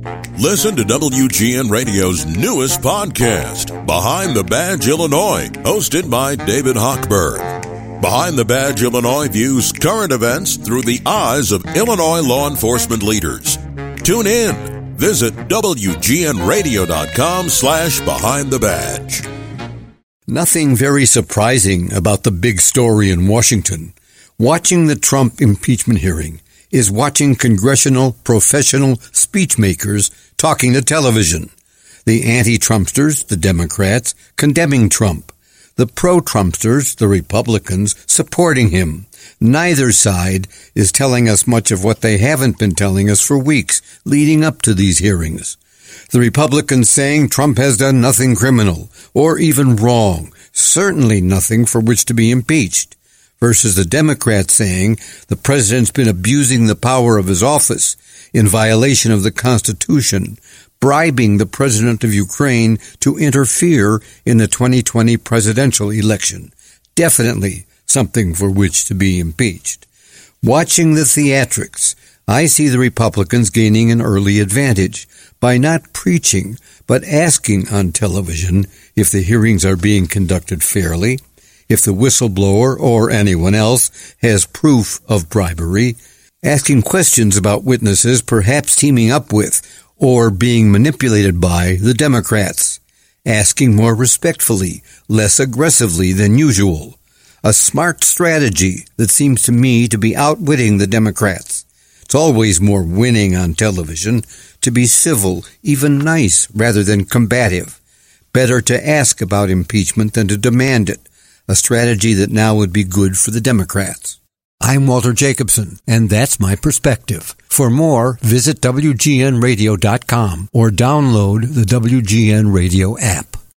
Listen to WGN Radio's newest podcast, Behind the Badge Illinois, hosted by David Hochberg. Behind the Badge Illinois views current events through the eyes of Illinois law enforcement leaders. Tune in. Visit WGNRadio.com/Behind the Badge. Nothing very surprising about the big story in Washington. Watching the Trump impeachment hearing is watching congressional professional speechmakers talking to television. The anti-Trumpsters, the Democrats, condemning Trump. The pro-Trumpsters, the Republicans, supporting him. Neither side is telling us much of what they haven't been telling us for weeks leading up to these hearings. The Republicans saying Trump has done nothing criminal or even wrong, certainly nothing for which to be impeached, versus the Democrats saying the president's been abusing the power of his office in violation of the Constitution, bribing the president of Ukraine to interfere in the 2020 presidential election. Definitely something for which to be impeached. Watching the theatrics, I see the Republicans gaining an early advantage by not preaching, but asking on television if the hearings are being conducted fairly, if the whistleblower or anyone else has proof of bribery, asking questions about witnesses perhaps teaming up with or being manipulated by the Democrats, asking more respectfully, less aggressively than usual. A smart strategy that seems to me to be outwitting the Democrats. It's always more winning on television to be civil, even nice, rather than combative. Better to ask about impeachment than to demand it. A strategy that now would be good for the Democrats. I'm Walter Jacobson, and that's my perspective. For more, visit WGNRadio.com or download the WGN Radio app.